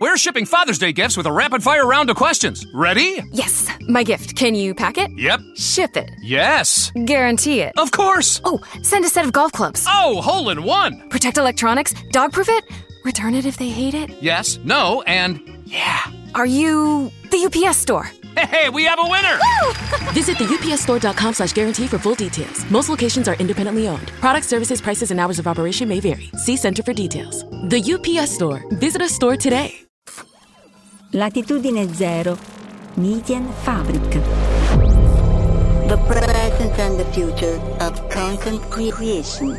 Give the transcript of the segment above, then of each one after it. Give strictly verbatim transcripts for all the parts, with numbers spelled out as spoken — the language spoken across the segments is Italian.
We're shipping Father's Day gifts with a rapid-fire round of questions. Ready? Yes. My gift. Can you pack it? Yep. Ship it? Yes. Guarantee it? Of course. Oh, send a set of golf clubs. Oh, hole-in-one. Protect electronics? Dog-proof it? Return it if they hate it? Yes, no, and yeah. Are you the U P S store? Hey, we have a winner! Visit the U P S store dot com slash guarantee for full details. Most locations are independently owned. Product services, prices, and hours of operation may vary. See Center for details. The U P S Store. Visit a store today. Latitudine Zero. Median Fabric. The present and the future of content creation.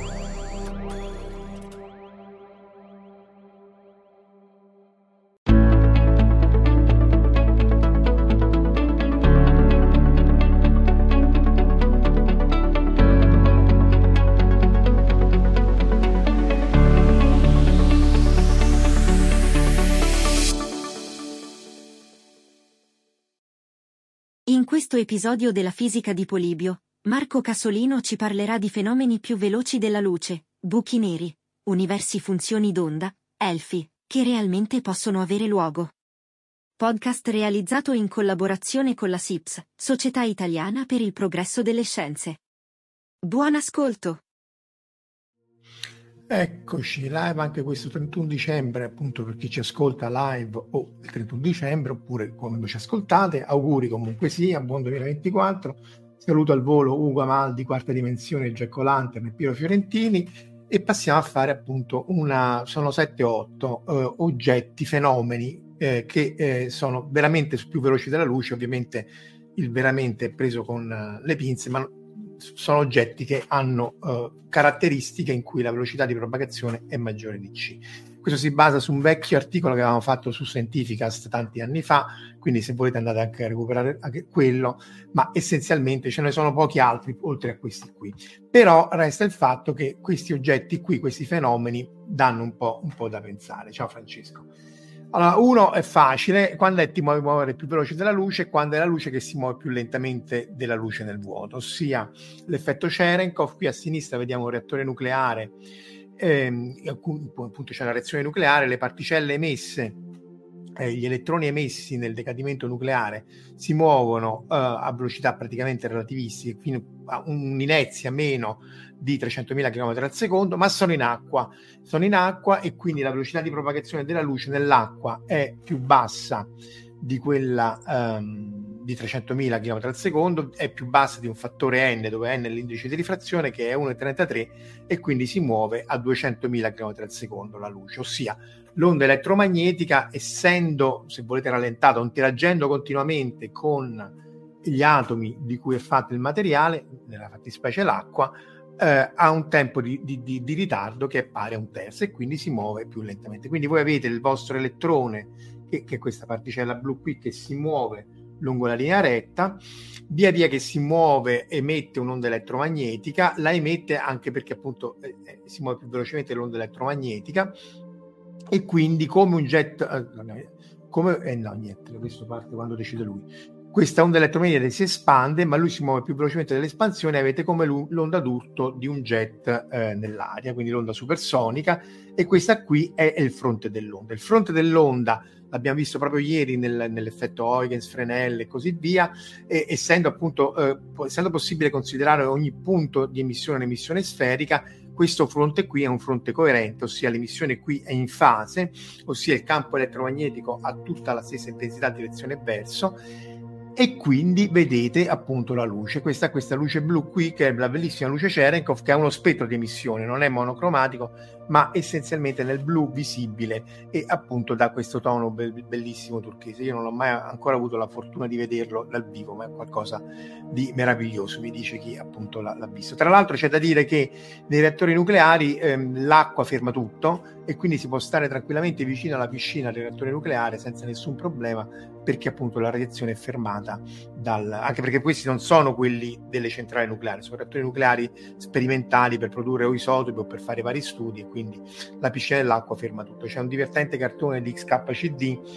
In questo episodio della fisica di Polibio, Marco Casolino ci parlerà di fenomeni più veloci della luce, buchi neri, universi funzioni d'onda, elfi, che realmente possono avere luogo. Podcast realizzato in collaborazione con la S I P S, Società Italiana per il Progresso delle Scienze. Buon ascolto! Eccoci, live anche questo trentuno dicembre, appunto per chi ci ascolta live o il trentuno dicembre, oppure quando ci ascoltate, auguri comunque sia, buon duemilaventiquattro, saluto al volo Ugo Amaldi, Quarta Dimensione, Jack O'Lantern e Piero Fiorentini, e passiamo a fare appunto una, sono sette o otto eh, oggetti, fenomeni eh, che eh, sono veramente più veloci della luce. Ovviamente il veramente è preso con uh, le pinze, ma sono oggetti che hanno uh, caratteristiche in cui la velocità di propagazione è maggiore di c. Questo si basa su un vecchio articolo che avevamo fatto su Scientificast tanti anni fa, quindi se volete andate anche a recuperare anche quello, ma essenzialmente ce ne sono pochi altri oltre a questi qui. Però resta il fatto che questi oggetti qui, questi fenomeni, danno un po', un po' da pensare. Ciao Francesco. Allora, uno è facile: quando è ti muovi muovere più veloce della luce, quando è la luce che si muove più lentamente della luce nel vuoto, ossia l'effetto Cherenkov. Qui a sinistra vediamo un reattore nucleare, ehm, appunto c'è una reazione nucleare, le particelle emesse, eh, gli elettroni emessi nel decadimento nucleare si muovono eh, a velocità praticamente relativistiche, fino a un'inerzia meno di trecentomila chilometri al secondo, ma sono in acqua, sono in acqua e quindi la velocità di propagazione della luce nell'acqua è più bassa di quella um, di trecentomila chilometri al secondo, è più bassa di un fattore n, dove n è l'indice di rifrazione, che è uno virgola trentatré, e quindi si muove a duecentomila chilometri al secondo la luce, ossia l'onda elettromagnetica, essendo, se volete, rallentata o interagendo continuamente con gli atomi di cui è fatto il materiale, nella fattispecie l'acqua, eh, ha un tempo di, di, di, di ritardo che è pari a un terzo, e quindi si muove più lentamente. Quindi voi avete il vostro elettrone, che, che è questa particella blu qui, che si muove lungo la linea retta, via via che si muove emette un'onda elettromagnetica, la emette anche perché appunto eh, si muove più velocemente l'onda elettromagnetica, e quindi come un jet eh, come eh, no niente, questo parte quando decide lui. Questa onda elettromagnetica si espande, ma lui si muove più velocemente dell'espansione, avete come l'onda d'urto di un jet eh, nell'aria, quindi l'onda supersonica, e questa qui è, è il fronte dell'onda. Il fronte dell'onda l'abbiamo visto proprio ieri nel, nell'effetto Huygens, Fresnel e così via, e, essendo appunto eh, essendo possibile considerare ogni punto di emissione un'emissione sferica, questo fronte qui è un fronte coerente, ossia l'emissione qui è in fase, ossia il campo elettromagnetico ha tutta la stessa intensità, direzione e verso, e quindi vedete appunto la luce, questa, questa luce blu qui, che è la bellissima luce Cherenkov, che ha uno spettro di emissione, non è monocromatico, ma essenzialmente nel blu visibile, e appunto dà questo tono be- bellissimo turchese. Io non ho mai ancora avuto la fortuna di vederlo dal vivo, ma è qualcosa di meraviglioso, mi dice chi appunto l'ha, l'ha visto. Tra l'altro c'è da dire che nei reattori nucleari ehm, l'acqua ferma tutto, e quindi si può stare tranquillamente vicino alla piscina del reattore nucleare senza nessun problema, perché appunto la radiazione è fermata dal, anche perché questi non sono quelli delle centrali nucleari, sono reattori nucleari sperimentali per produrre o isotopi o per fare vari studi, e quindi la piscina dell'acqua ferma tutto. C'è un divertente cartone di X K C D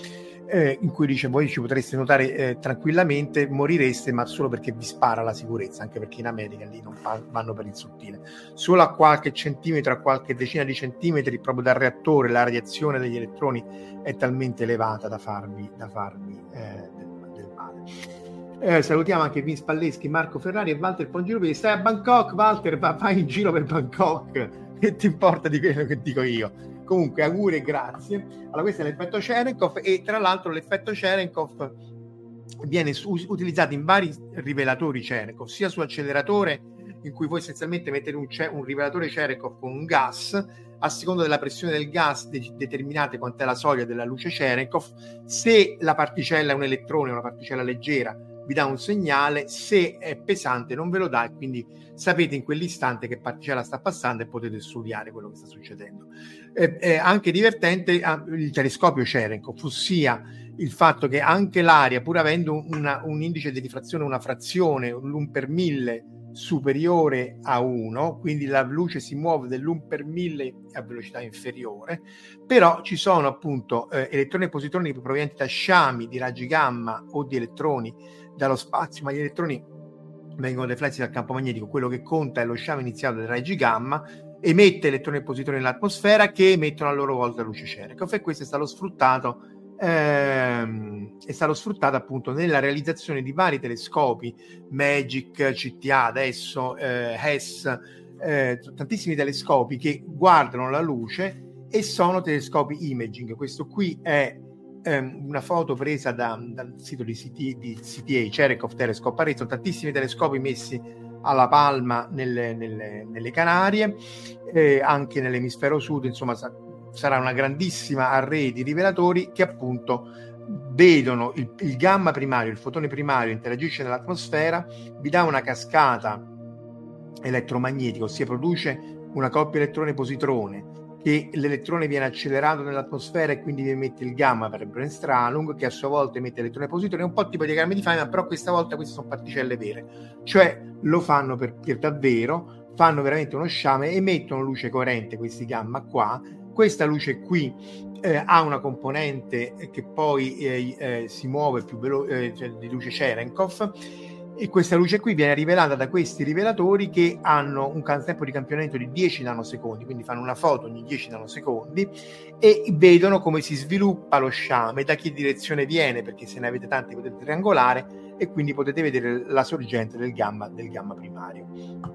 eh, in cui dice voi ci potreste nuotare eh, tranquillamente, morireste ma solo perché vi spara la sicurezza, anche perché in America lì non fa, vanno per il sottile, solo a qualche centimetro, a qualche decina di centimetri proprio dal reattore la radiazione degli elettroni è talmente elevata da farvi, da farvi eh, del, del male. Eh, salutiamo anche Vince Palleschi, Marco Ferrari e Walter Pongiropi. Stai a Bangkok, Walter, va, vai in giro per Bangkok, che ti importa di quello che dico io? Comunque auguri e grazie. Allora, questo è l'effetto Cherenkov, e tra l'altro l'effetto Cherenkov viene su- utilizzato in vari rivelatori Cherenkov, sia su acceleratore, in cui voi essenzialmente mettete un, ce- un rivelatore Cherenkov con un gas, a seconda della pressione del gas de- determinate quant'è la soglia della luce Cherenkov. Se la particella è un elettrone, una particella leggera, vi dà un segnale, se è pesante non ve lo dà, e quindi sapete in quell'istante che particella sta passando e potete studiare quello che sta succedendo. È, è anche divertente ah, il telescopio Cherenkov, ossia il fatto che anche l'aria, pur avendo una, un indice di rifrazione, una frazione, l'un per mille superiore a uno, quindi la luce si muove dell'un per mille a velocità inferiore, però ci sono appunto eh, elettroni e positroni provenienti da sciami di raggi gamma o di elettroni dallo spazio, ma gli elettroni vengono deflessi dal campo magnetico. Quello che conta è lo sciame iniziale dei raggi gamma, emette elettroni e positroni nell'atmosfera che emettono a loro volta luce Cherenkov, e questo è stato sfruttato ehm, è stato sfruttato appunto nella realizzazione di vari telescopi, Magic, C T A adesso, eh, Hess, eh, tantissimi telescopi che guardano la luce e sono telescopi imaging. Questo qui è una foto presa da, dal sito di, C T, di C T A, Cherenkov Telescope Array. Sono tantissimi telescopi messi alla Palma nelle, nelle, nelle Canarie, eh, anche nell'emisfero sud. Insomma, sa, sarà una grandissima array di rivelatori che appunto vedono il, il gamma primario, il fotone primario interagisce nell'atmosfera, vi dà una cascata elettromagnetica, ossia produce una coppia elettrone-positrone, che l'elettrone viene accelerato nell'atmosfera e quindi vi emette il gamma per Bremsstrahlung, che a sua volta emette elettrone e positrone. È un po' tipo diagrammi di Feynman, però questa volta queste sono particelle vere, cioè lo fanno per, per davvero, fanno veramente uno sciame, emettono luce coerente, questi gamma qua. Questa luce qui eh, ha una componente che poi eh, eh, si muove più veloce, eh, cioè di luce Cherenkov, e questa luce qui viene rivelata da questi rivelatori che hanno un tempo di campionamento di dieci nanosecondi, quindi fanno una foto ogni dieci nanosecondi e vedono come si sviluppa lo sciame, da che direzione viene, perché se ne avete tanti potete triangolare e quindi potete vedere la sorgente del gamma, del gamma primario.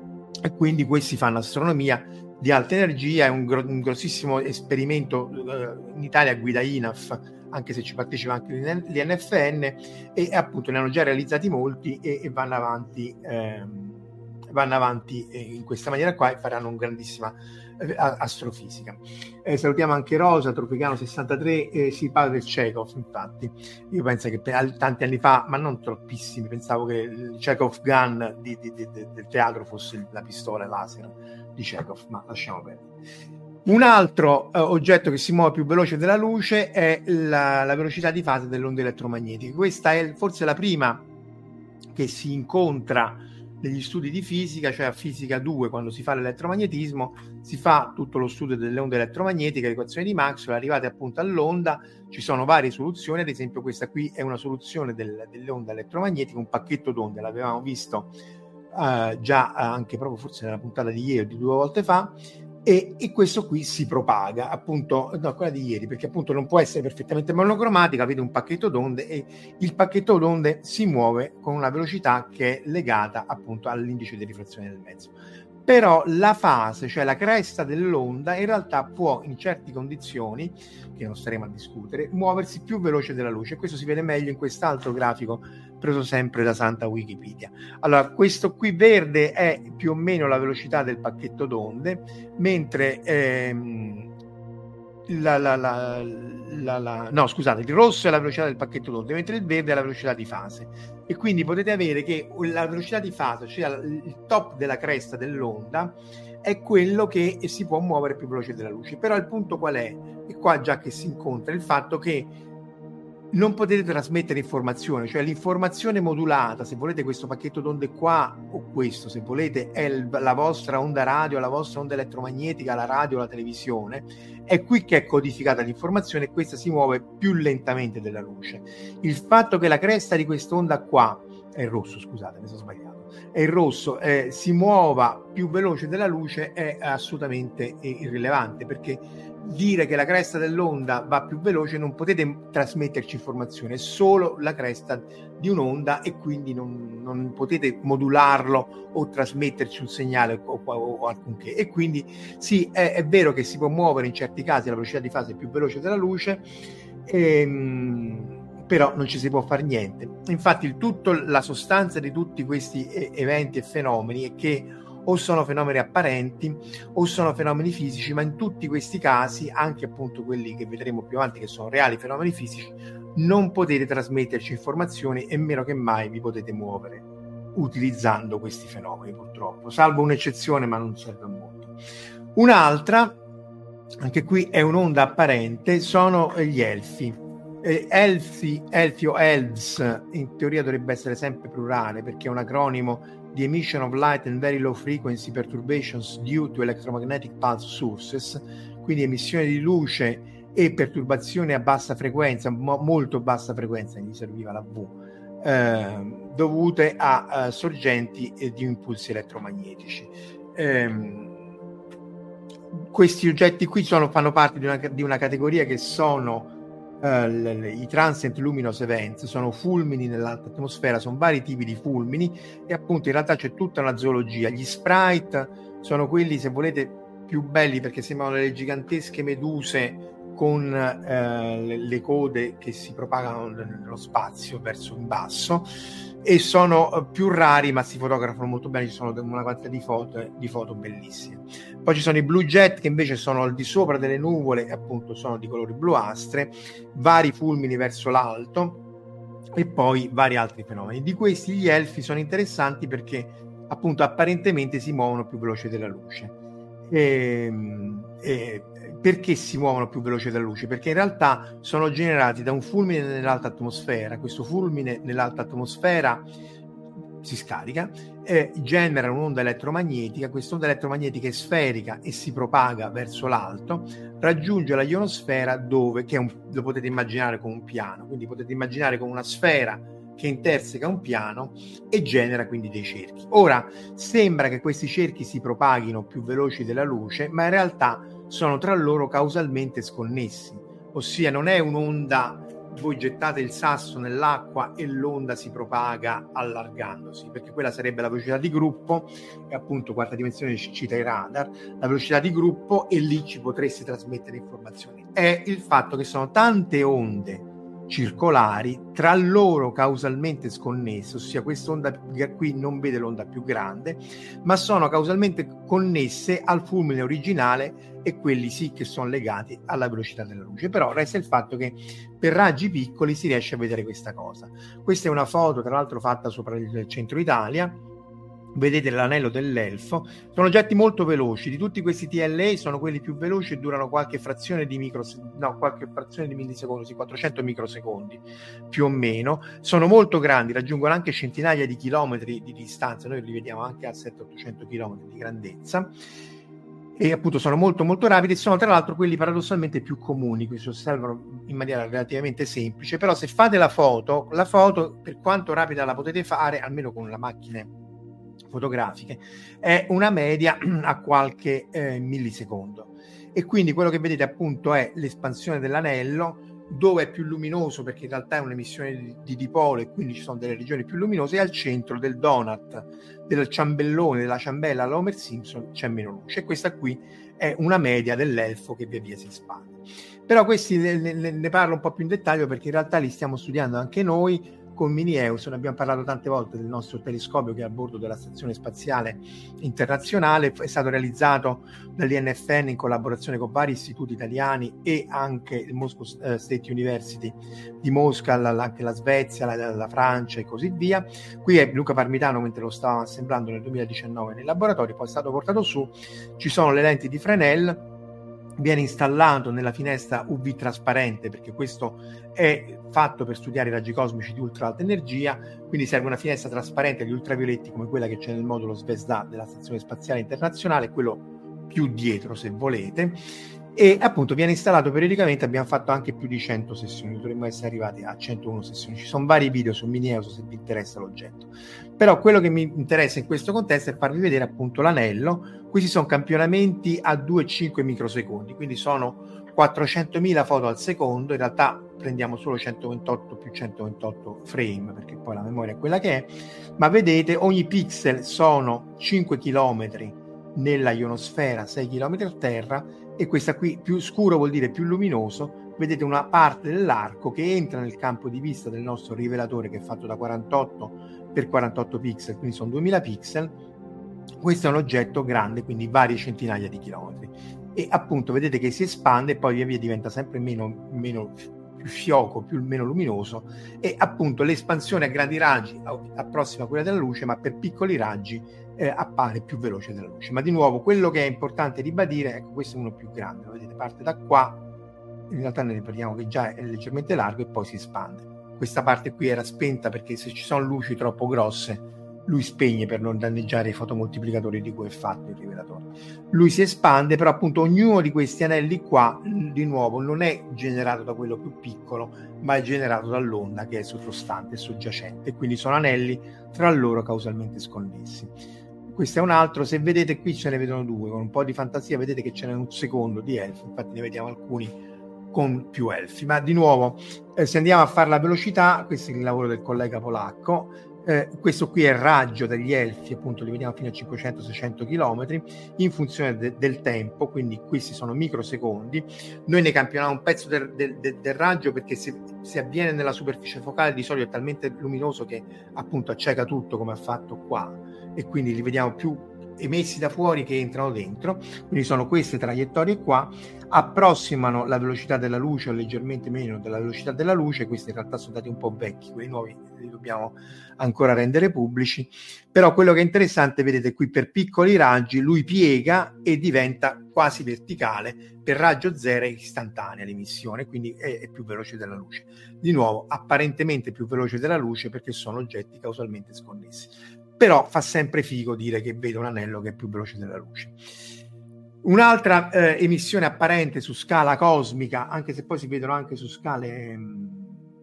E quindi questi fanno astronomia di alta energia. È un, gro- un grossissimo esperimento, eh, in Italia guida I N A F, anche se ci partecipa anche l'I N F N, e appunto ne hanno già realizzati molti e, e vanno avanti ehm, vanno avanti eh, in questa maniera qua, e faranno un grandissima eh, astrofisica. Eh, salutiamo anche Rosa Tropicano sessantatré, eh, si parla del Chekhov. Infatti io penso che per, tanti anni fa, ma non troppissimi, pensavo che il Chekhov gun di, di, di, di, del teatro fosse la pistola laser di Chekhov, ma lasciamo perdere. Un altro uh, oggetto che si muove più veloce della luce è la, la velocità di fase delle onde elettromagnetiche. Questa è forse la prima che si incontra negli studi di fisica, cioè a fisica due, quando si fa l'elettromagnetismo, si fa tutto lo studio delle onde elettromagnetiche, le equazioni di Maxwell, arrivate appunto all'onda. Ci sono varie soluzioni, ad esempio questa qui è una soluzione del, delle onde elettromagnetiche, un pacchetto d'onde, l'avevamo visto uh, già anche proprio forse nella puntata di ieri o di due volte fa. E, e questo qui si propaga appunto, no, quella di ieri, perché appunto non può essere perfettamente monocromatica, avete un pacchetto d'onde e il pacchetto d'onde si muove con una velocità che è legata appunto all'indice di rifrazione del mezzo. Però la fase, cioè la cresta dell'onda, in realtà può in certe condizioni, che non staremo a discutere, muoversi più veloce della luce. Questo si vede meglio in quest'altro grafico preso sempre da Santa Wikipedia. Allora, questo qui verde è più o meno la velocità del pacchetto d'onde, mentre ehm, la, la, la, la, la, no scusate, il rosso è la velocità del pacchetto d'onde, mentre il verde è la velocità di fase. E quindi potete avere che la velocità di fase, cioè il top della cresta dell'onda, è quello che si può muovere più veloce della luce. Però il punto qual è? E qua già che si incontra il fatto che non potete trasmettere informazione, cioè l'informazione modulata, se volete questo pacchetto d'onde qua o questo, se volete è il, la vostra onda radio, la vostra onda elettromagnetica, la radio, la televisione, è qui che è codificata l'informazione e questa si muove più lentamente della luce. Il fatto che la cresta di quest'onda qua, è il rosso, scusate, mi sono sbagliato, è il rosso, eh, si muova più veloce della luce è assolutamente irrilevante, perché dire che la cresta dell'onda va più veloce non potete trasmetterci informazione, è solo la cresta di un'onda e quindi non, non potete modularlo o trasmetterci un segnale o, o, o alcunché. E quindi sì, è, è vero che si può muovere in certi casi la velocità di fase più veloce della luce, ehm, però non ci si può fare niente. Infatti il tutto, la sostanza di tutti questi eventi e fenomeni è che o sono fenomeni apparenti o sono fenomeni fisici, ma in tutti questi casi, anche appunto quelli che vedremo più avanti che sono reali fenomeni fisici, non potete trasmetterci informazioni e meno che mai vi potete muovere utilizzando questi fenomeni, purtroppo, salvo un'eccezione, ma non serve a molto. Un'altra, anche qui è un'onda apparente, sono gli elfi. Eh, elfi, elfi o elves in teoria dovrebbe essere sempre plurale, perché è un acronimo di Emission of Light and Very Low Frequency Perturbations Due to Electromagnetic Pulse Sources, quindi emissione di luce e perturbazioni a bassa frequenza, mo- molto bassa frequenza, gli serviva la V, eh, dovute a uh, sorgenti eh, di impulsi elettromagnetici. Eh, questi oggetti qui sono, fanno parte di una, di una categoria che sono Uh, le, le, i transient luminous events, sono fulmini nell'alta atmosfera, sono vari tipi di fulmini e appunto in realtà c'è tutta una zoologia. Gli sprite sono quelli, se volete, più belli perché sembrano delle gigantesche meduse con uh, le, le code che si propagano nello spazio verso in basso, e sono uh, più rari ma si fotografano molto bene, ci sono una quantità di foto, di foto bellissime. Poi ci sono i blue jet che invece sono al di sopra delle nuvole e appunto sono di colori bluastre, vari fulmini verso l'alto e poi vari altri fenomeni. Di questi gli elfi sono interessanti perché appunto apparentemente si muovono più veloce della luce. E, e, perché si muovono più veloce della luce? Perché in realtà sono generati da un fulmine nell'alta atmosfera. Questo fulmine nell'alta atmosfera si scarica, eh, genera un'onda elettromagnetica, quest'onda elettromagnetica è sferica e si propaga verso l'alto, raggiunge la ionosfera dove, che è un, lo potete immaginare come un piano, quindi potete immaginare come una sfera che interseca un piano e genera quindi dei cerchi. Ora, sembra che questi cerchi si propaghino più veloci della luce, ma in realtà sono tra loro causalmente sconnessi, ossia non è un'onda, voi gettate il sasso nell'acqua e l'onda si propaga allargandosi, perché quella sarebbe la velocità di gruppo, e appunto quarta dimensione ci cita i radar, la velocità di gruppo, e lì ci potreste trasmettere informazioni. È il fatto che sono tante onde circolari tra loro causalmente sconnesse, ossia quest'onda qui non vede l'onda più grande, ma sono causalmente connesse al fulmine originale, e quelli sì che sono legati alla velocità della luce. Però resta il fatto che per raggi piccoli si riesce a vedere questa cosa. Questa è una foto tra l'altro fatta sopra il centro Italia, vedete l'anello dell'elfo, sono oggetti molto veloci. Di tutti questi T L A sono quelli più veloci e durano qualche frazione di micro, no, qualche frazione di millisecondi, sì, quattrocento microsecondi più o meno, sono molto grandi, raggiungono anche centinaia di chilometri di distanza, noi li vediamo anche a settecento ottocento chilometri di grandezza, e appunto sono molto molto rapidi, e sono tra l'altro quelli paradossalmente più comuni, che si osservano in maniera relativamente semplice. Però se fate la foto, la foto per quanto rapida la potete fare, almeno con le macchine fotografiche, è una media a qualche eh, millisecondo, e quindi quello che vedete appunto è l'espansione dell'anello, dove è più luminoso perché in realtà è un'emissione di, di dipolo, e quindi ci sono delle regioni più luminose, e al centro del donut, del ciambellone, della ciambella all'Homer Simpson c'è meno luce, e questa qui è una media dell'elfo che via via si espande. Però questi ne, ne, ne parlo un po' più in dettaglio perché in realtà li stiamo studiando anche noi con Mini-Eus. Ne abbiamo parlato tante volte del nostro telescopio che è a bordo della Stazione Spaziale Internazionale, è stato realizzato dall'I N F N in collaborazione con vari istituti italiani e anche il Moscow State University di Mosca, anche la Svezia, la, la Francia e così via. Qui è Luca Parmitano mentre lo stava assemblando nel duemiladiciannove nei laboratori, poi è stato portato su. Ci sono le lenti di Fresnel viene installato nella finestra U V trasparente, perché questo è fatto per studiare i raggi cosmici di ultra alta energia, quindi serve una finestra trasparente agli ultravioletti come quella che c'è nel modulo Zvezda della Stazione Spaziale Internazionale, quello più dietro se volete, e appunto viene installato periodicamente. Abbiamo fatto anche più di cento sessioni, dovremmo essere arrivati a centouno sessioni. Ci sono vari video su Minieus se vi interessa l'oggetto, però quello che mi interessa in questo contesto è farvi vedere appunto l'anello. Questi sono campionamenti a due virgola cinque microsecondi, quindi sono quattrocentomila foto al secondo. In realtà prendiamo solo centoventotto più centoventotto frame, perché poi la memoria è quella che è, ma vedete ogni pixel sono cinque chilometri nella ionosfera, sei chilometri a terra, e questa qui più scuro vuol dire più luminoso. Vedete una parte dell'arco che entra nel campo di vista del nostro rivelatore, che è fatto da quarantotto per quarantotto pixel, quindi sono duemila pixel. Questo è un oggetto grande, quindi varie centinaia di chilometri, e appunto vedete che si espande e poi via via diventa sempre meno, meno più fioco, più meno luminoso, e appunto l'espansione a grandi raggi approssima quella della luce, ma per piccoli raggi eh, appare più veloce della luce. Ma di nuovo quello che è importante ribadire, ecco, questo è uno più grande, lo vedete, parte da qua, in realtà ne ripetiamo che già è leggermente largo e poi si espande. Questa parte qui era spenta perché se ci sono luci troppo grosse lui spegne per non danneggiare i fotomoltiplicatori di cui è fatto il rivelatore. Lui si espande, però appunto ognuno di questi anelli qua di nuovo non è generato da quello più piccolo, ma è generato dall'onda che è sottostante e soggiacente, quindi sono anelli tra loro causalmente sconnessi. Questo è un altro, se vedete qui ce ne vedono due, con un po' di fantasia vedete che ce n'è un secondo di elfi, infatti ne vediamo alcuni con più elfi, ma di nuovo eh, se andiamo a fare la velocità, questo è il lavoro del collega polacco. Eh, questo qui è il raggio degli elfi, appunto li vediamo fino a cinquecento seicento chilometri in funzione de- del tempo, quindi questi sono microsecondi. Noi ne campioniamo un pezzo del, del, del raggio perché se, se avviene nella superficie focale di solito è talmente luminoso che appunto acceca tutto, come ha fatto qua, e quindi li vediamo più emessi da fuori che entrano dentro. Quindi sono queste traiettorie qua, approssimano la velocità della luce o leggermente meno della velocità della luce. Questi in realtà sono dati un po' vecchi, quelli nuovi li dobbiamo ancora rendere pubblici, però quello che è interessante, vedete qui per piccoli raggi lui piega e diventa quasi verticale, per raggio zero è istantanea l'emissione, quindi è, è più veloce della luce. Di nuovo apparentemente più veloce della luce perché sono oggetti causalmente sconnessi, però fa sempre figo dire che vedo un anello che è più veloce della luce. Un'altra eh, emissione apparente su scala cosmica, anche se poi si vedono anche su scale mh,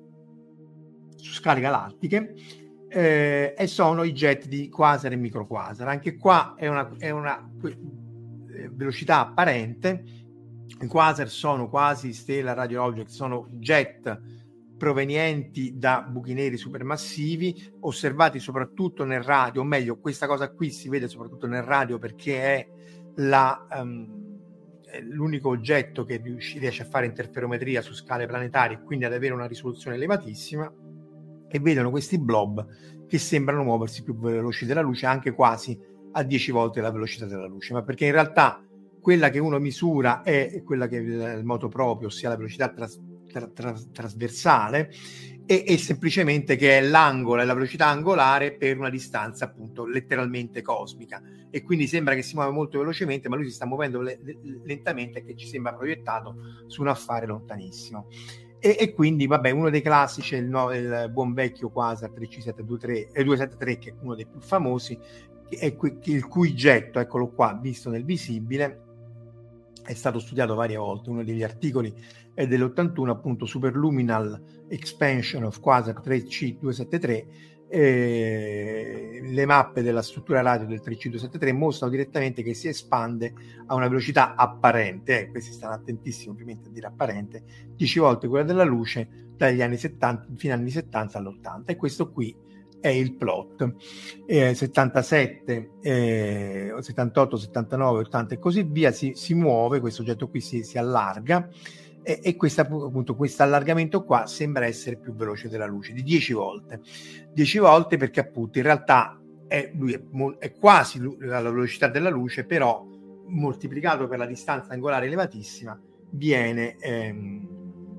su scale galattiche, eh, e sono i jet di quasar e microquasar. Anche qua è una, è una eh, velocità apparente. I quasar sono quasi stellar radio object, sono jet provenienti da buchi neri supermassivi, osservati soprattutto nel radio, o meglio questa cosa qui si vede soprattutto nel radio perché è la, um, è l'unico oggetto che riesce a fare interferometria su scale planetarie, quindi ad avere una risoluzione elevatissima, e vedono questi blob che sembrano muoversi più veloci della luce, anche quasi a dieci volte la velocità della luce, ma perché in realtà quella che uno misura è quella che è il moto proprio, ossia la velocità tras- tra- tra- trasversale, e, e semplicemente che è l'angolo, è la velocità angolare per una distanza appunto letteralmente cosmica, e quindi sembra che si muove molto velocemente, ma lui si sta muovendo le- le- lentamente, che ci sembra proiettato su un affare lontanissimo. E, e quindi vabbè, uno dei classici è il, no, il buon vecchio quasar tre C sette due tre, eh, due sette tre, che è uno dei più famosi, che è que- che il cui getto, eccolo qua visto nel visibile, è stato studiato varie volte. Uno degli articoli è dell'ottantuno, appunto, Superluminal Expansion of Quasar tre C due sette tre. Eh, le mappe della struttura radio del tre C due sette tre mostrano direttamente che si espande a una velocità apparente, eh, questi stanno attentissimi ovviamente a dire apparente, dieci volte quella della luce dagli anni settanta fino agli anni settanta all'ottanta, e questo qui è il plot. eh, settantasette, eh, settantotto, settantanove, ottanta e così via, si, si muove, questo oggetto qui si, si allarga, e, e questa, appunto, questo allargamento qua sembra essere più veloce della luce di dieci volte dieci volte, perché appunto in realtà è, lui è, è quasi la velocità della luce, però moltiplicato per la distanza angolare elevatissima viene ehm,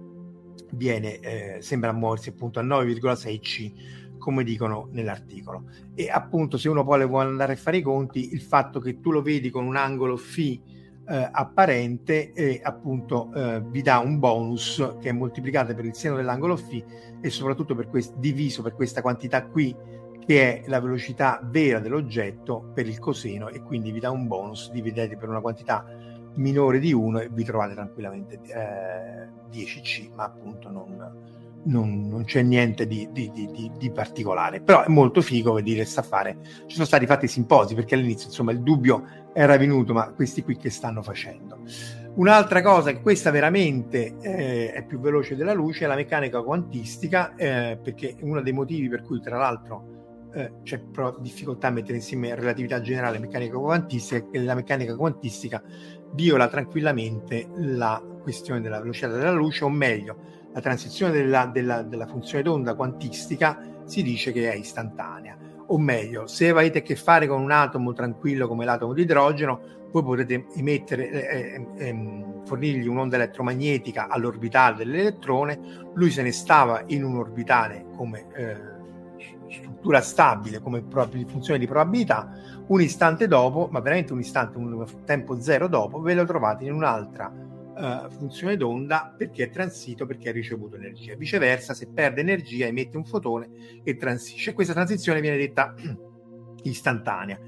viene eh, sembra muoversi appunto a nove virgola sei C, come dicono nell'articolo. E appunto, se uno poi vuole andare a fare i conti, il fatto che tu lo vedi con un angolo φ eh, apparente e appunto eh, vi dà un bonus che è moltiplicato per il seno dell'angolo φ e soprattutto per quest- diviso per questa quantità qui, che è la velocità vera dell'oggetto, per il coseno, e quindi vi dà un bonus. Dividete per una quantità minore di uno e vi trovate tranquillamente eh, dieci C, ma appunto non, non, non c'è niente di, di, di, di particolare. Però è molto figo vedere sta fare. Ci sono stati fatti simposi, perché all'inizio insomma il dubbio era venuto, ma questi qui che stanno facendo? Un'altra cosa, che questa veramente eh, è più veloce della luce, è la meccanica quantistica, eh, perché uno dei motivi per cui tra l'altro Eh, c'è però difficoltà a mettere insieme relatività generale e meccanica quantistica, che la meccanica quantistica viola tranquillamente la questione della velocità della luce, o meglio, la transizione della, della, della funzione d'onda quantistica si dice che è istantanea, o meglio, se avete a che fare con un atomo tranquillo come l'atomo di idrogeno, voi potete emettere, eh, eh, fornirgli un'onda elettromagnetica all'orbitale dell'elettrone, lui se ne stava in un orbitale come eh, struttura stabile, come prob- funzione di probabilità, un istante dopo, ma veramente un istante, un tempo zero dopo, ve lo trovate in un'altra uh, funzione d'onda, perché è transito, perché ha ricevuto energia. Viceversa, se perde energia emette un fotone e transisce. Questa transizione viene detta istantanea.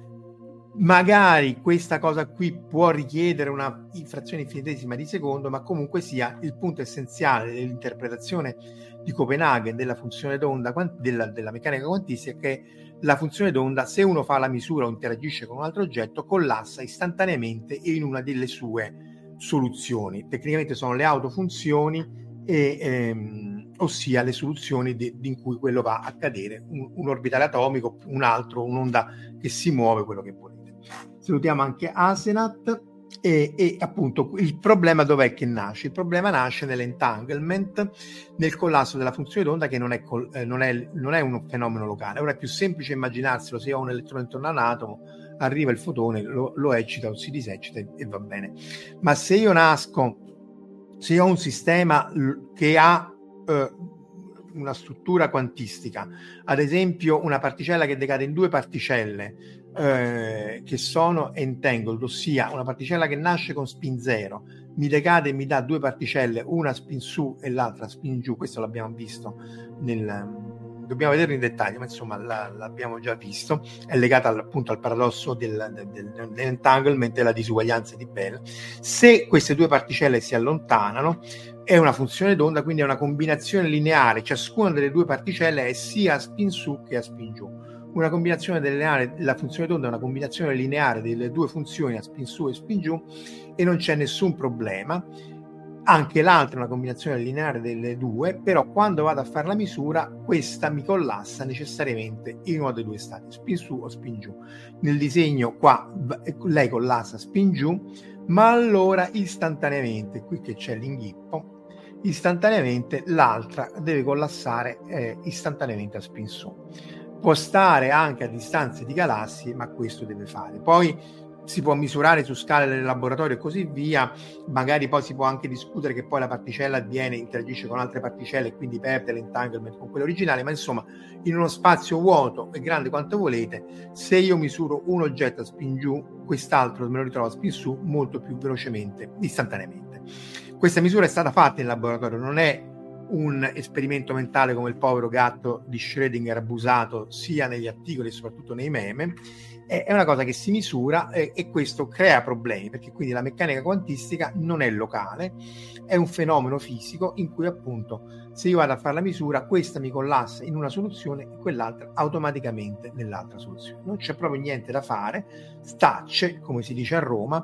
Magari questa cosa qui può richiedere una frazione infinitesima di secondo, ma comunque sia, il punto essenziale dell'interpretazione di Copenaghen della funzione d'onda, della, della meccanica quantistica, che la funzione d'onda, se uno fa la misura o interagisce con un altro oggetto, collassa istantaneamente in una delle sue soluzioni. Tecnicamente sono le autofunzioni, e, ehm, ossia le soluzioni de, in cui quello va a cadere, un, un orbitale atomico, un altro, un'onda che si muove, quello che volete. Salutiamo anche Asenat. E, e appunto il problema dov'è che nasce? Il problema nasce nell'entanglement, nel collasso della funzione d'onda, che non è, col, eh, non, è, non è un fenomeno locale. Ora è più semplice immaginarselo: se ho un elettrone intorno a un atomo, arriva il fotone, lo, lo eccita o si diseccita e, e va bene. Ma se io nasco, se io ho un sistema che ha eh, una struttura quantistica, ad esempio una particella che decade in due particelle Eh, che sono entangled, ossia una particella che nasce con spin zero, mi decade e mi dà due particelle, una spin su e l'altra spin giù. Questo l'abbiamo visto nel, dobbiamo vederlo in dettaglio, ma insomma la, l'abbiamo già visto, è legata al, appunto al paradosso del, del, del, dell'entanglement e la disuguaglianza di Bell. Se queste due particelle si allontanano, è una funzione d'onda, quindi è una combinazione lineare, ciascuna delle due particelle è sia a spin su che a spin giù. Una combinazione lineare, la funzione d'onda è una combinazione lineare delle due funzioni a spin su e spin giù, e non c'è nessun problema. Anche l'altra è una combinazione lineare delle due, però quando vado a fare la misura, questa mi collassa necessariamente in uno dei due stati, spin su o spin giù. Nel disegno qua lei collassa spin giù, ma allora istantaneamente, qui che c'è l'inghippo, istantaneamente l'altra deve collassare eh, istantaneamente a spin su. Può stare anche a distanze di galassie, ma questo deve fare. Poi si può misurare su scale del laboratorio e così via, magari poi si può anche discutere che poi la particella avviene, interagisce con altre particelle e quindi perde l'entanglement con quella originale, ma insomma in uno spazio vuoto e grande quanto volete, se io misuro un oggetto a spin giù, quest'altro me lo ritrovo a spin su molto più velocemente, istantaneamente. Questa misura è stata fatta in laboratorio, non è un esperimento mentale come il povero gatto di Schrödinger abusato sia negli articoli e soprattutto nei meme. È una cosa che si misura e, e questo crea problemi, perché quindi la meccanica quantistica non è locale, è un fenomeno fisico in cui appunto se io vado a fare la misura, questa mi collassa in una soluzione e quell'altra automaticamente nell'altra soluzione. Non c'è proprio niente da fare, stacce, come si dice a Roma.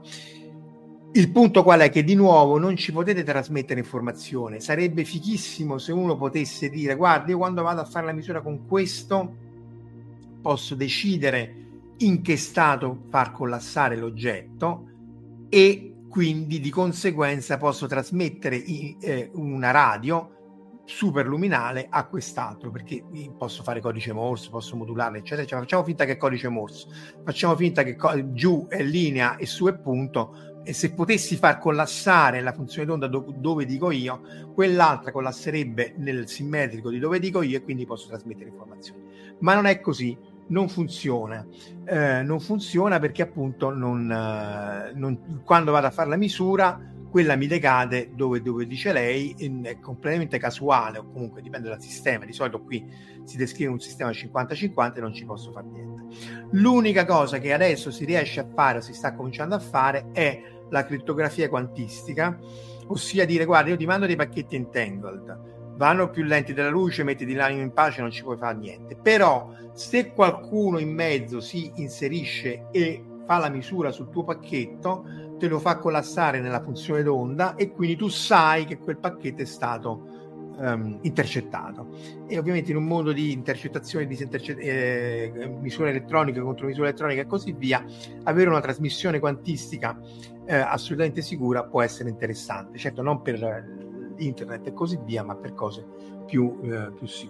Il punto qual è? Che di nuovo non ci potete trasmettere informazione. Sarebbe fighissimo se uno potesse dire: guarda, io quando vado a fare la misura con questo posso decidere in che stato far collassare l'oggetto e quindi di conseguenza posso trasmettere in, eh, una radio superluminale a quest'altro, perché posso fare codice Morse, posso modularle eccetera, cioè, facciamo finta che è codice Morse, facciamo finta che co- giù è linea e su è punto, e se potessi far collassare la funzione d'onda do- dove dico io, quell'altra collasserebbe nel simmetrico di dove dico io e quindi posso trasmettere informazioni. Ma non è così, non funziona. Eh, non funziona perché appunto non, eh, non, quando vado a fare la misura, quella mi decade dove, dove dice lei, è completamente casuale, o comunque dipende dal sistema. Di solito qui si descrive un sistema cinquanta cinquanta e non ci posso fare niente. L'unica cosa che adesso si riesce a fare, o si sta cominciando a fare, è la crittografia quantistica, ossia dire: guarda, io ti mando dei pacchetti entangled, vanno più lenti della luce, mettiti l'anima in pace, non ci puoi fare niente. Però se qualcuno in mezzo si inserisce e fa la misura sul tuo pacchetto, te lo fa collassare nella funzione d'onda e quindi tu sai che quel pacchetto è stato um, intercettato. E ovviamente in un mondo di intercettazioni, di eh, misure elettroniche contro misure elettroniche e così via, avere una trasmissione quantistica eh, assolutamente sicura può essere interessante. Certo, non per internet e così via, ma per cose più, eh, più sicure.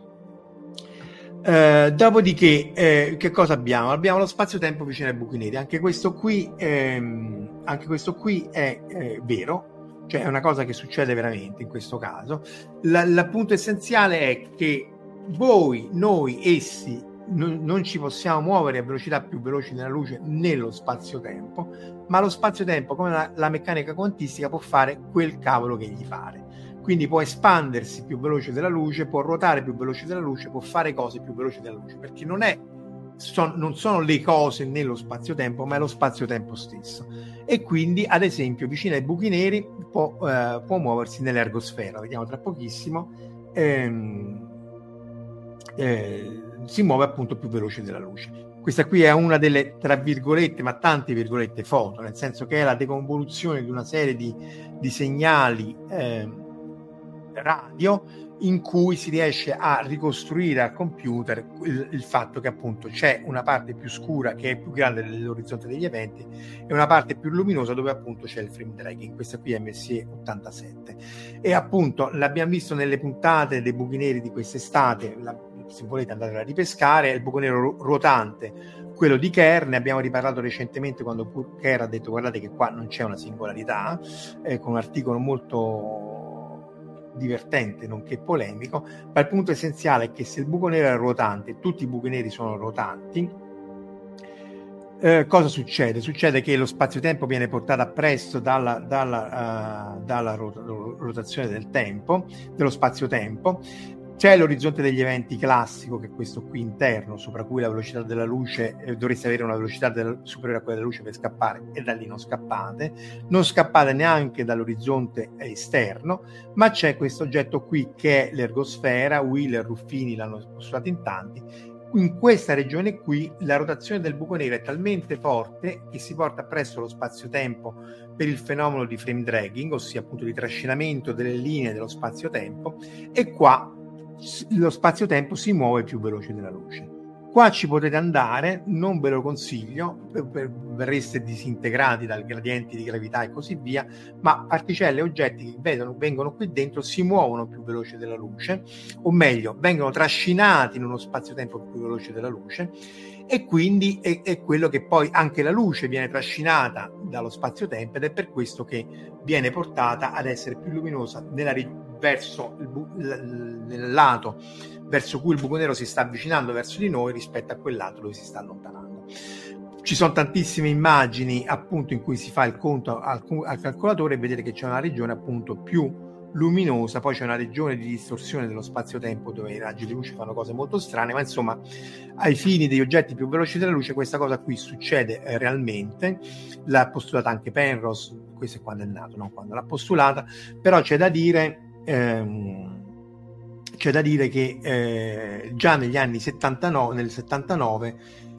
Eh, dopodiché eh, che cosa abbiamo? Abbiamo lo spazio-tempo vicino ai buchi neri. Anche questo qui ehm, anche questo qui è eh, vero, cioè è una cosa che succede veramente in questo caso. La, l'appunto essenziale è che voi, noi, essi non, non ci possiamo muovere a velocità più veloci della luce nello spazio-tempo, ma lo spazio-tempo, come la, la meccanica quantistica, può fare quel cavolo che gli pare. Quindi può espandersi più veloce della luce, può ruotare più veloce della luce, può fare cose più veloci della luce, perché non è son, non sono le cose nello spazio-tempo, ma è lo spazio-tempo stesso. E quindi, ad esempio, vicino ai buchi neri può, eh, può muoversi nell'ergosfera, vediamo tra pochissimo, ehm, eh, si muove appunto più veloce della luce. Questa qui è una delle, tra virgolette, ma tante virgolette, foto, nel senso che è la deconvoluzione di una serie di, di segnali eh, radio in cui si riesce a ricostruire al computer il, il fatto che appunto c'è una parte più scura che è più grande dell'orizzonte degli eventi e una parte più luminosa dove appunto c'è il frame dragging. Questa qui è M S E ottantasette e appunto l'abbiamo visto nelle puntate dei buchi neri di quest'estate. La, se volete andare a ripescare, il buco nero ruotante, quello di Kerr, ne abbiamo riparlato recentemente quando Kerr ha detto: guardate che qua non c'è una singolarità, eh, con un articolo molto divertente nonché polemico, ma il punto essenziale è che se il buco nero è ruotante, tutti i buchi neri sono rotanti, eh, cosa succede? Succede che lo spazio-tempo viene portato appresso dalla, dalla, uh, dalla rot- rotazione del tempo, dello spazio-tempo. C'è l'orizzonte degli eventi classico, che è questo qui interno, sopra cui la velocità della luce eh, dovreste avere una velocità del, superiore a quella della luce per scappare, e da lì non scappate, non scappate neanche dall'orizzonte esterno, ma c'è questo oggetto qui che è l'ergosfera. Wheeler, Ruffini l'hanno postulato in tanti. In questa regione qui la rotazione del buco nero è talmente forte che si porta appresso lo spazio-tempo per il fenomeno di frame dragging, ossia appunto di trascinamento delle linee dello spazio-tempo, e qua lo spazio-tempo si muove più veloce della luce. Qua ci potete andare, non ve lo consiglio, per, per, verreste disintegrati dal gradiente di gravità e così via, ma particelle e oggetti che vedono, vengono qui dentro si muovono più veloce della luce, o meglio, vengono trascinati in uno spazio-tempo più veloce della luce, e quindi è, è quello che poi anche la luce viene trascinata dallo spazio-tempo, ed è per questo che viene portata ad essere più luminosa nella, verso il, bu- l- nel lato verso cui il buco nero si sta avvicinando verso di noi rispetto a quel lato dove si sta allontanando. Ci sono tantissime immagini appunto in cui si fa il conto al, al calcolatore e vedete che c'è una regione appunto più luminosa, poi c'è una regione di distorsione dello spazio-tempo dove i raggi di luce fanno cose molto strane, ma insomma ai fini degli oggetti più veloci della luce questa cosa qui succede eh, realmente. L'ha postulata anche Penrose, questo è quando è nato, non quando l'ha postulata, però c'è da dire ehm, c'è da dire che eh, già negli anni settantanove, nel settantanove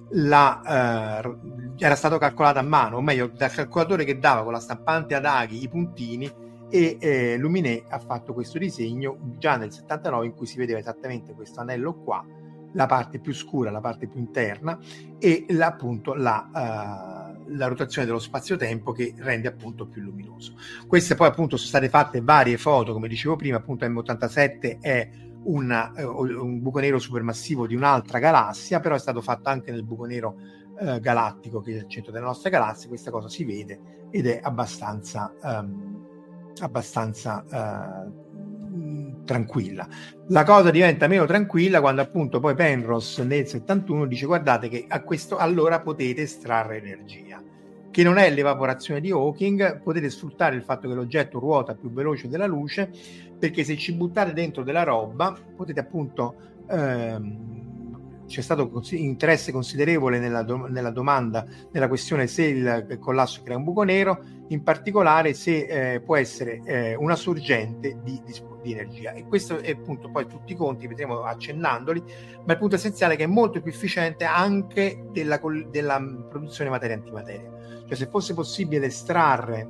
la, eh, era stato calcolato a mano, o meglio dal calcolatore che dava con la stampante ad aghi i puntini, e eh, Luminet ha fatto questo disegno già nel settantanove in cui si vedeva esattamente questo anello qua, la parte più scura, la parte più interna, e la, appunto la, uh, la rotazione dello spazio-tempo che rende appunto più luminoso. Queste poi appunto sono state fatte varie foto, come dicevo prima, appunto M ottantasette è una, uh, un buco nero supermassivo di un'altra galassia, però è stato fatto anche nel buco nero uh, galattico che è al centro della nostra galassia. Questa cosa si vede ed è abbastanza um, abbastanza uh, tranquilla. La cosa diventa meno tranquilla quando appunto poi Penrose nel settantuno dice guardate che a questo allora potete estrarre energia, che non è l'evaporazione di Hawking, potete sfruttare il fatto che l'oggetto ruota più veloce della luce, perché se ci buttate dentro della roba potete appunto ehm, c'è stato interesse considerevole nella, do- nella domanda, nella questione se il collasso crea un buco nero, in particolare se eh, può essere eh, una sorgente di, di, di energia. E questo è appunto poi tutti i conti, vedremo accennandoli, ma il punto essenziale è che è molto più efficiente anche della, della produzione materia-antimateria. Cioè se fosse possibile estrarre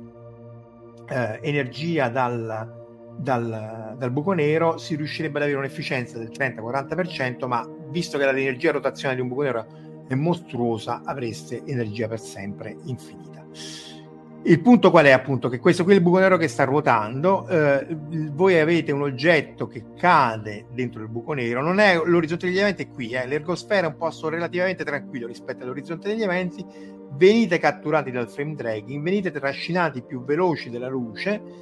eh, energia dal Dal, dal buco nero si riuscirebbe ad avere un'efficienza del trenta quaranta per cento, ma visto che l'energia rotazionale di un buco nero è mostruosa, avreste energia per sempre infinita. Il punto qual è? Appunto che questo qui è il buco nero che sta ruotando, eh, voi avete un oggetto che cade dentro il buco nero, non è l'orizzonte degli eventi, è qui, eh, l'ergosfera è un posto relativamente tranquillo rispetto all'orizzonte degli eventi, venite catturati dal frame dragging, venite trascinati più veloci della luce,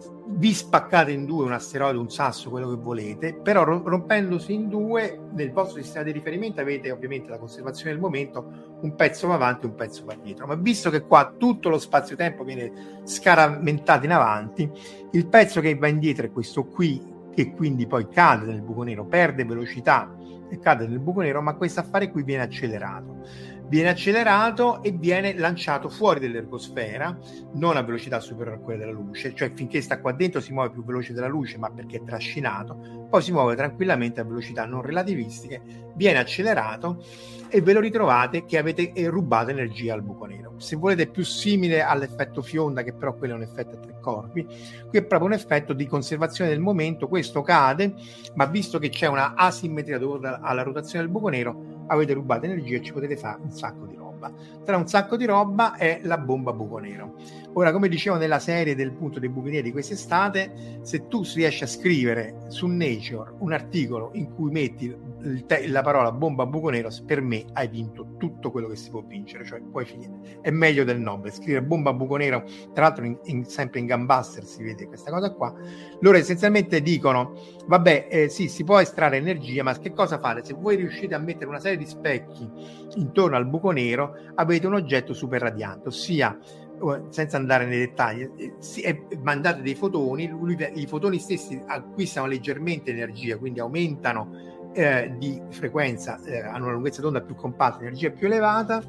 vi spaccate in due un asteroide, un sasso, quello che volete, però rompendosi in due nel vostro sistema di riferimento avete ovviamente la conservazione del momento, un pezzo va avanti e un pezzo va dietro, ma visto che qua tutto lo spazio-tempo viene scaramentato in avanti, il pezzo che va indietro è questo qui, che quindi poi cade nel buco nero, perde velocità e cade nel buco nero, ma questo affare qui viene accelerato viene accelerato e viene lanciato fuori dall'ergosfera, non a velocità superiore a quella della luce, cioè finché sta qua dentro si muove più veloce della luce, ma perché è trascinato, poi si muove tranquillamente a velocità non relativistiche, viene accelerato e ve lo ritrovate che avete rubato energia al buco nero. Se volete più simile all'effetto fionda, che però quello è un effetto a tre corpi, qui è proprio un effetto di conservazione del momento, questo cade, ma visto che c'è una asimmetria dovuta alla rotazione del buco nero, avete rubato energia e ci potete fare un sacco di roba. Tra un sacco di roba è la bomba buco nero. Ora, come dicevo nella serie del punto dei buchi neri di quest'estate, se tu riesci a scrivere su Nature un articolo in cui metti il te- la parola bomba buco nero, per me hai vinto tutto quello che si può vincere, cioè puoi finire. È meglio del Nobel. Scrivere bomba buco nero, tra l'altro in, in, sempre in Gambuster si vede questa cosa qua. Loro essenzialmente dicono, vabbè, eh, sì, si può estrarre energia, ma che cosa fare? Se voi riuscite a mettere una serie di specchi intorno al buco nero, avete un oggetto super radiante, ossia, senza andare nei dettagli, eh, mandate dei fotoni, lui, i fotoni stessi acquistano leggermente energia, quindi aumentano eh, di frequenza, eh, hanno una lunghezza d'onda più compatta, energia più elevata.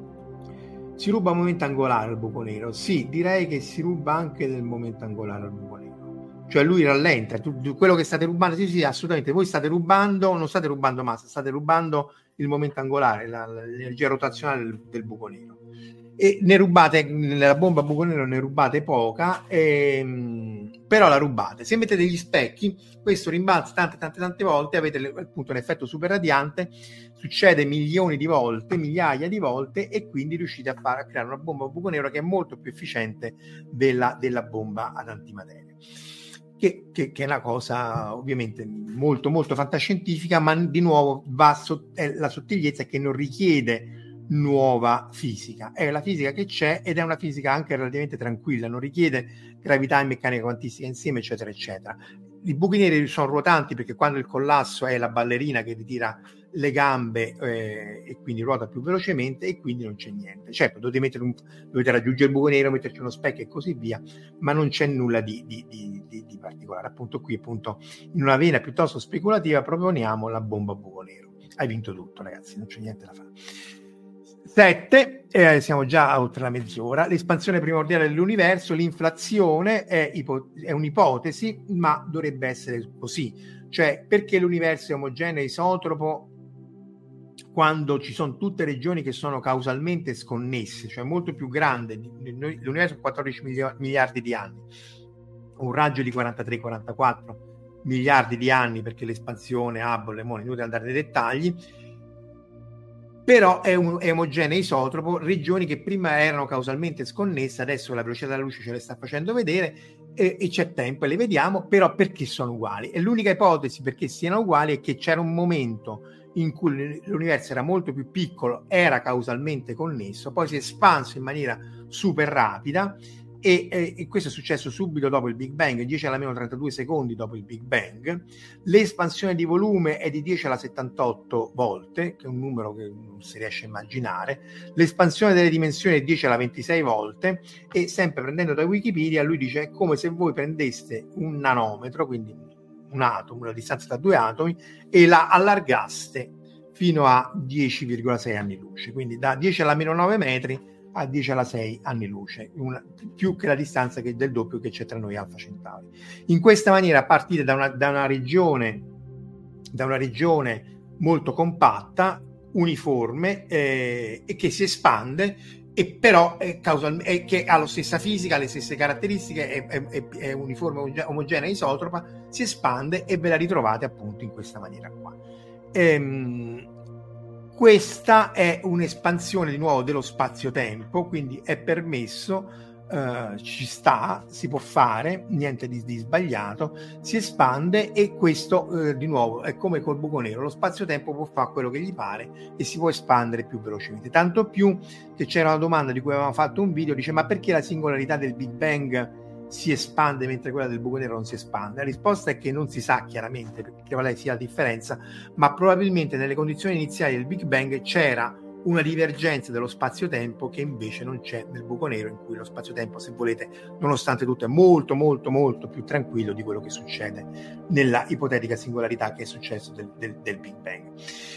Si ruba un momento angolare al buco nero? Sì, direi che si ruba anche del momento angolare al buco nero, cioè lui rallenta tu, tu, quello che state rubando. Sì, sì, assolutamente, voi state rubando, non state rubando massa, state rubando il momento angolare, la, l'energia rotazionale del, del buco nero, e ne rubate nella bomba buco nero, ne rubate poca, ehm, però la rubate. Se mettete degli specchi, questo rimbalza tante tante tante volte, avete appunto un effetto super radiante, succede milioni di volte, migliaia di volte, e quindi riuscite a, fare, a creare una bomba buco nero che è molto più efficiente della, della bomba ad antimateria. Che, che, che è una cosa ovviamente molto molto fantascientifica, ma di nuovo va so, è la sottigliezza è che non richiede nuova fisica, è la fisica che c'è ed è una fisica anche relativamente tranquilla, non richiede gravità e meccanica quantistica insieme, eccetera eccetera. I buchi neri sono ruotanti perché quando il collasso è la ballerina che ritira le gambe eh, e quindi ruota più velocemente, e quindi non c'è niente. Certo, dovete, mettere un, dovete raggiungere il buco nero, metterci uno specchio e così via, ma non c'è nulla di, di, di, di, di particolare. Appunto qui, appunto, in una vena piuttosto speculativa proponiamo la bomba buco nero. Hai vinto tutto, ragazzi, non c'è niente da fare. sette, eh, siamo già oltre la mezz'ora. L'espansione primordiale dell'universo, l'inflazione è, ipo- è un'ipotesi, ma dovrebbe essere così. Cioè, perché l'universo è omogeneo e isotropo quando ci sono tutte regioni che sono causalmente sconnesse, cioè molto più grande. L'universo ha quattordici miliardi di anni, un raggio di quarantatré quarantaquattro miliardi di anni, perché l'espansione, Hubble, Lemone, inutile andare nei dettagli, però è, un, è omogeneo isotropo, regioni che prima erano causalmente sconnesse, adesso la velocità della luce ce le sta facendo vedere, e, e c'è tempo e le vediamo, però perché sono uguali? E l'unica ipotesi perché siano uguali è che c'era un momento in cui l'universo era molto più piccolo, era causalmente connesso, poi si è espanso in maniera super rapida e, e, e questo è successo subito dopo il Big Bang, dieci alla meno trentadue secondi dopo il Big Bang. L'espansione di volume è di dieci alla settantotto volte, che è un numero che non si riesce a immaginare. L'espansione delle dimensioni è dieci alla ventisei volte, e sempre prendendo da Wikipedia lui dice è come se voi prendeste un nanometro, quindi un atomo, una distanza tra due atomi, e la allargaste fino a dieci virgola sei anni luce, quindi da dieci alla meno nove metri a dieci alla sei anni luce, una, più che la distanza che del doppio che c'è tra noi e Alfa Centauri. In questa maniera partite da una, da una regione da una regione molto compatta, uniforme, eh, e che si espande, e però è causal- è che ha la stessa fisica, le stesse caratteristiche, è, è, è uniforme, omogenea, isotropa, si espande, e ve la ritrovate appunto in questa maniera qua. Ehm, Questa è un'espansione di nuovo dello spazio-tempo, quindi è permesso, eh, ci sta, si può fare, niente di, di sbagliato, si espande, e questo eh, di nuovo è come col buco nero, lo spazio-tempo può fare quello che gli pare e si può espandere più velocemente, tanto più che c'era una domanda di cui avevamo fatto un video, dice ma perché la singolarità del Big Bang si espande mentre quella del buco nero non si espande? La risposta è che non si sa chiaramente perché quale sia la differenza, ma probabilmente nelle condizioni iniziali del Big Bang c'era una divergenza dello spazio-tempo che invece non c'è nel buco nero, in cui lo spazio-tempo, se volete, nonostante tutto, è molto molto molto più tranquillo di quello che succede nella ipotetica singolarità che è successo del, del, del Big Bang.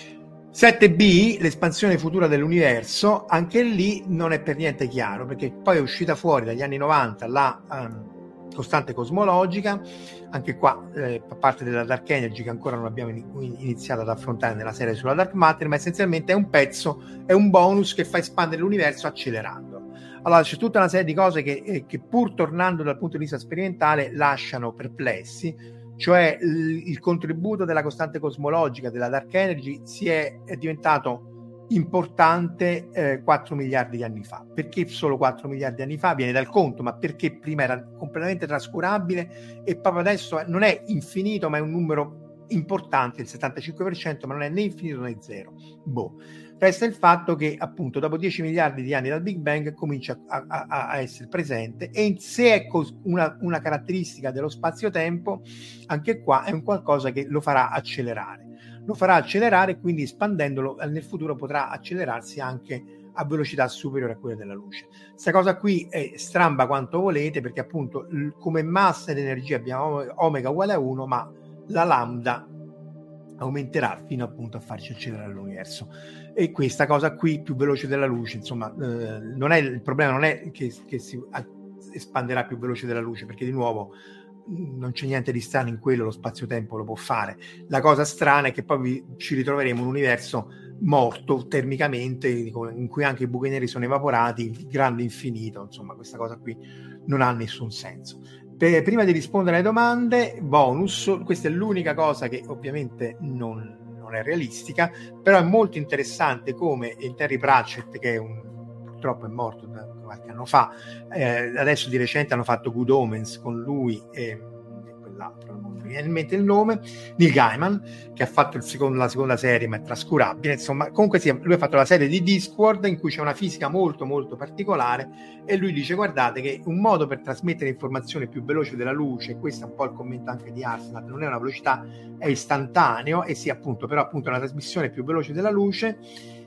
sette B, l'espansione futura dell'universo, anche lì non è per niente chiaro, perché poi è uscita fuori dagli anni novanta la um, costante cosmologica, anche qua eh, a parte della Dark Energy che ancora non abbiamo iniziato ad affrontare nella serie sulla Dark Matter, ma essenzialmente è un pezzo, è un bonus che fa espandere l'universo accelerando. Allora c'è tutta una serie di cose che, eh, che pur tornando dal punto di vista sperimentale lasciano perplessi, cioè il, il contributo della costante cosmologica della Dark Energy si è, è diventato importante eh, quattro miliardi di anni fa. Perché solo quattro miliardi di anni fa? Viene dal conto, ma perché prima era completamente trascurabile e proprio adesso non è infinito, ma è un numero importante, il settantacinque per cento, ma non è né infinito né zero. Boh. Resta il fatto che appunto dopo dieci miliardi di anni dal Big Bang comincia a, a, a essere presente, e se è cos- una, una caratteristica dello spazio-tempo, anche qua è un qualcosa che lo farà accelerare. Lo farà accelerare, quindi espandendolo nel futuro potrà accelerarsi anche a velocità superiore a quella della luce. Questa cosa qui è stramba quanto volete, perché appunto l- come massa ed energia abbiamo omega uguale a uno, ma la lambda aumenterà fino appunto a farci accelerare l'universo, e questa cosa qui più veloce della luce, insomma, eh, non è il problema, non è che, che si espanderà più veloce della luce, perché di nuovo non c'è niente di strano in quello, lo spazio-tempo lo può fare. La cosa strana è che poi vi, ci ritroveremo un universo morto termicamente, in cui anche i buchi neri sono evaporati, grande infinito, insomma questa cosa qui non ha nessun senso. Per, prima di rispondere alle domande, bonus, questa è l'unica cosa che ovviamente non, non è realistica, però è molto interessante come Terry Pratchett, che è un, purtroppo è morto da qualche anno fa, eh, adesso di recente hanno fatto Good Omens con lui e quell'altro, non mi viene in mente il nome, Neil Gaiman, che ha fatto il secondo, la seconda serie, ma è trascurabile, insomma, comunque sì, lui ha fatto la serie di Discworld, in cui c'è una fisica molto molto particolare, e lui dice guardate che un modo per trasmettere informazione più veloce della luce, questo è un po' il commento anche di Arsenal, non è una velocità, è istantaneo, e sì appunto, però appunto una trasmissione più veloce della luce,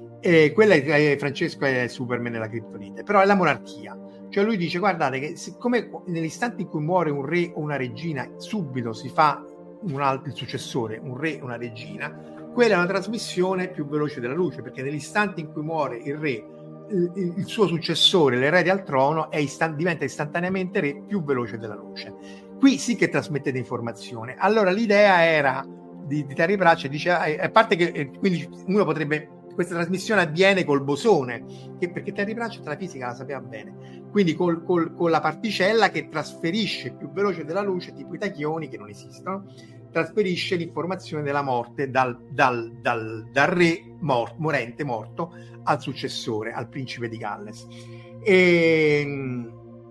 e quella è, Francesco è Superman nella criptonite, però è la monarchia. Cioè lui dice guardate che siccome nell'istante in cui muore un re o una regina subito si fa un altro, il successore, un re o una regina, quella è una trasmissione più veloce della luce, perché nell'istante in cui muore il re, il, il suo successore, l'erede al trono, è istan- diventa istantaneamente re più veloce della luce. Qui sì che trasmettete informazione. Allora l'idea era di, di Terry Pratchett, dice, a parte che eh, quindi uno potrebbe, questa trasmissione avviene col bosone, che, perché Terry Pratchett la fisica la sapeva bene, quindi col, col, con la particella che trasferisce più veloce della luce, tipo i tachioni che non esistono, trasferisce l'informazione della morte dal, dal, dal, dal re mort, morente, morto, al successore, al principe di Galles. E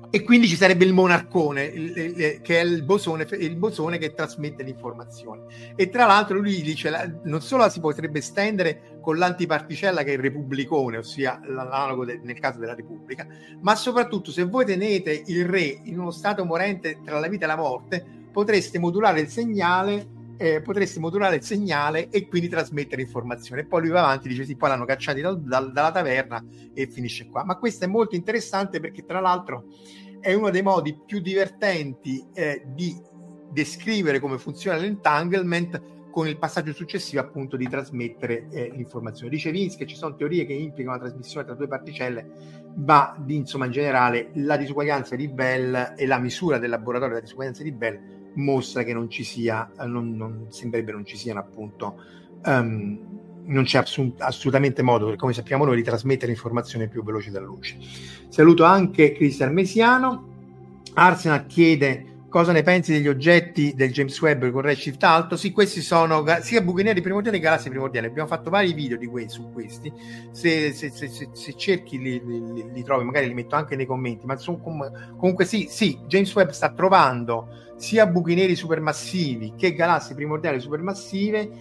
e quindi ci sarebbe il monarcone, il, il, che è il bosone, il bosone che trasmette l'informazione. E tra l'altro lui dice, la, non solo la si potrebbe estendere con l'antiparticella che è il repubblicone, ossia l'analogo de, nel caso della Repubblica, ma soprattutto se voi tenete il re in uno stato morente tra la vita e la morte, potreste modulare il segnale Eh, potresti modulare il segnale e quindi trasmettere informazione. E poi lui va avanti, dice sì, poi l'hanno cacciati da, da, dalla taverna e finisce qua. Ma questo è molto interessante perché tra l'altro è uno dei modi più divertenti eh, di descrivere come funziona l'entanglement, con il passaggio successivo appunto di trasmettere eh, l'informazione. Dice Vince che ci sono teorie che implicano la trasmissione tra due particelle, ma di, insomma in generale la disuguaglianza di Bell e la misura del laboratorio della disuguaglianza di Bell mostra che non ci sia, non, non sembrerebbe non ci siano appunto um, non c'è assolut- assolutamente modo, come sappiamo noi, di trasmettere informazione più veloce della luce. Saluto anche Cristian Mesiano. Arsenal chiede cosa ne pensi degli oggetti del James Webb con redshift alto. Sì, questi sono sia buchi neri primordiali che galassie primordiali. Abbiamo fatto vari video di que- su questi. Se, se, se, se, se cerchi li, li, li trovi, magari li metto anche nei commenti. Ma sono com- comunque sì, sì, James Webb sta trovando sia buchi neri supermassivi che galassie primordiali supermassive.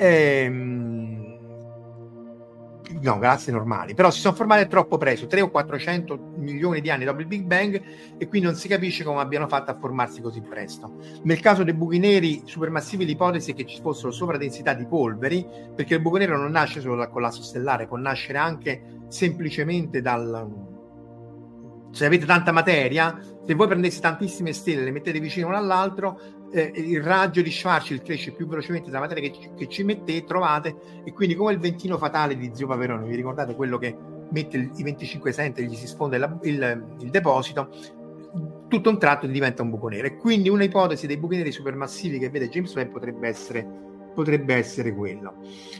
Ehm, no, galassie normali, però si sono formate troppo presto, tre o quattrocento milioni di anni dopo il Big Bang, e qui non si capisce come abbiano fatto a formarsi così presto. Nel caso dei buchi neri supermassivi l'ipotesi è che ci fossero sovradensità di polveri, perché il buco nero non nasce solo dal collasso stellare, può nascere anche semplicemente dal... se avete tanta materia, se voi prendeste tantissime stelle e le mettete vicino l'una all'altro, eh, il raggio di Schwarzschild cresce più velocemente della materia che ci, che ci mettete, trovate, e quindi come il ventino fatale di Zio Paperone, vi ricordate quello che mette il, i venticinque cent e gli si sfonda il, il, il deposito, tutto un tratto diventa un buco nero. E quindi una ipotesi dei buchi neri supermassivi che vede James Webb potrebbe essere, potrebbe essere quello.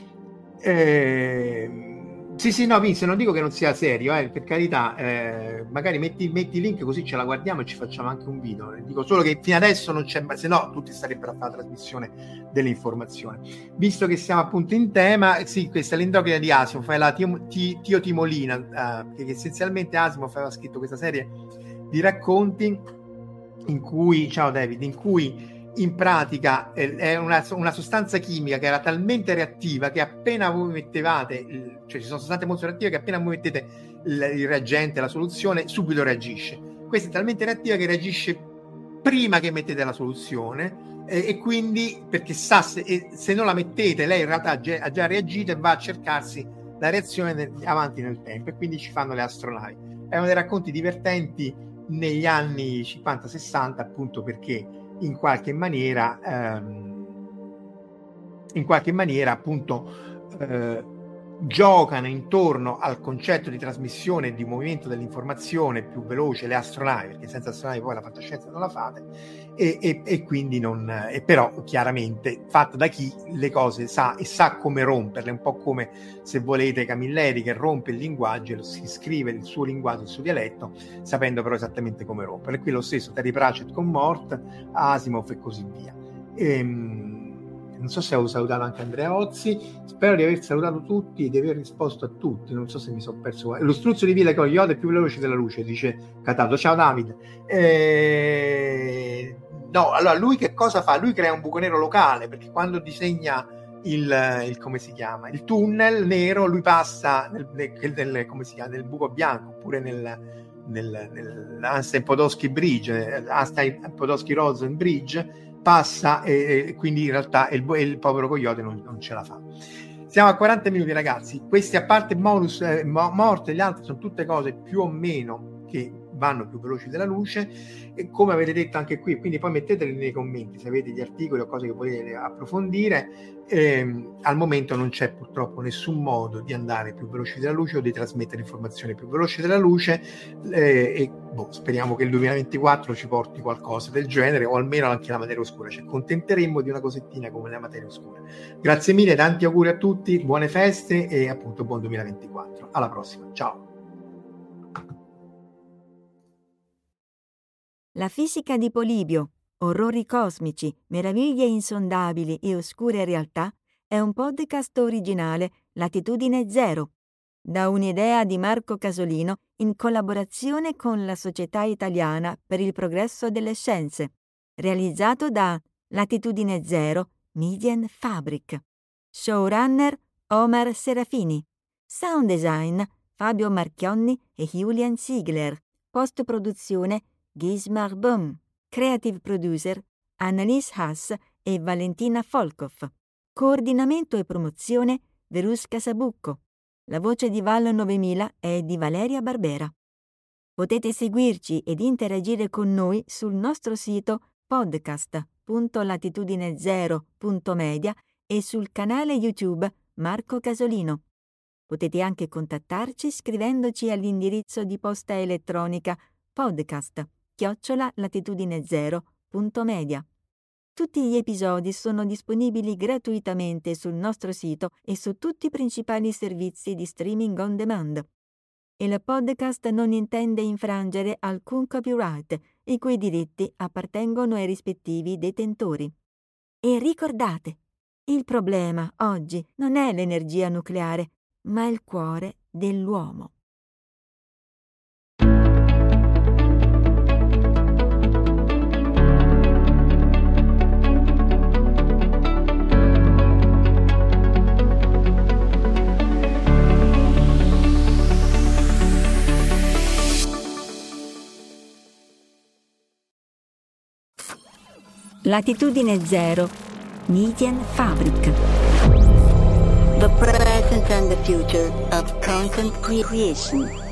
Eh, Sì, sì, no, Vince, non dico che non sia serio, eh, per carità, eh, magari metti, metti il link così ce la guardiamo e ci facciamo anche un video. Dico solo che fino adesso non c'è, se no tutti starebbero a fare la trasmissione dell'informazione. Visto che siamo appunto in tema, sì, questa è l'Indocrina di Asimov, è la Tio, Tio Timolina, eh, che essenzialmente Asimov aveva scritto questa serie di racconti in cui, ciao David, in cui in pratica eh, è una, una sostanza chimica che era talmente reattiva che appena voi mettevate, il, cioè ci sono sostanze molto reattive che appena voi mettete il, il reagente, la soluzione, subito reagisce. Questa è talmente reattiva che reagisce prima che mettete la soluzione eh, e quindi perché sa se, eh, se non la mettete lei in realtà ha già, ha già reagito e va a cercarsi la reazione nel, avanti nel tempo, e quindi ci fanno le astronavi. È uno dei racconti divertenti negli anni cinquanta sessanta, appunto perché in qualche maniera ehm, in qualche maniera appunto eh, giocano intorno al concetto di trasmissione e di movimento dell'informazione più veloce, le astronavi, perché senza astronavi poi la fantascienza non la fate, e, e, e quindi non e però chiaramente fatta da chi le cose sa e sa come romperle, un po' come, se volete, Camilleri che rompe il linguaggio, si scrive il suo linguaggio, il suo dialetto, sapendo però esattamente come romperle. Qui lo stesso Terry Pratchett con Mort, Asimov e così via. Ehm, non so se ho salutato anche Andrea Ozzi, spero di aver salutato tutti e di aver risposto a tutti, non so se mi sono perso. Lo struzzo di Villa con Yoda è più veloce della luce, dice Cataldo. Ciao David. Eh, no, allora lui che cosa fa? Lui crea un buco nero locale, perché quando disegna il, il come si chiama, il tunnel nero, lui passa nel, nel, nel, come si chiama, nel buco bianco, oppure nel nel, nel Einstein-Podolsky Bridge, Einstein-Podolsky-Rosen Bridge, passa e, e quindi in realtà il, il povero coyote non, non ce la fa. Siamo a quaranta minuti, ragazzi. Questi, a parte bonus, eh, morte e gli altri, sono tutte cose più o meno che vanno più veloci della luce, e come avete detto anche qui, quindi poi metteteli nei commenti se avete gli articoli o cose che volete approfondire. Ehm, al momento non c'è purtroppo nessun modo di andare più veloci della luce o di trasmettere informazioni più veloci della luce, eh, e boh, speriamo che il duemilaventiquattro ci porti qualcosa del genere, o almeno anche la materia oscura. Ci accontenteremmo di una cosettina come la materia oscura. Grazie mille, tanti auguri a tutti, buone feste e appunto buon duemilaventiquattro. Alla prossima, ciao. La fisica di Polibio, orrori cosmici, meraviglie insondabili e oscure realtà, è un podcast originale Latitudine Zero. da un'idea di Marco Casolino in collaborazione con la Società Italiana per il Progresso delle Scienze, realizzato da Latitudine Zero Media Fabric. Showrunner Omar Serafini. Sound design Fabio Marchionni e Julian Ziegler. Post-produzione Gismar Böhm. Creative producer Annalise Haas e Valentina Folkov. Coordinamento e promozione Verusca Sabucco. La voce di Val novemila è di Valeria Barbera. Potete seguirci ed interagire con noi sul nostro sito podcast punto latitudine zero punto media e sul canale YouTube Marco Casolino. Potete anche contattarci scrivendoci all'indirizzo di posta elettronica podcast chiocciola latitudine zero punto media. Tutti gli episodi sono disponibili gratuitamente sul nostro sito e su tutti i principali servizi di streaming on demand. Il podcast non intende infrangere alcun copyright, i cui diritti appartengono ai rispettivi detentori. E ricordate, il problema oggi non è l'energia nucleare, ma il cuore dell'uomo. Latitudine Zero Media Fabric. The present and the future of content creation.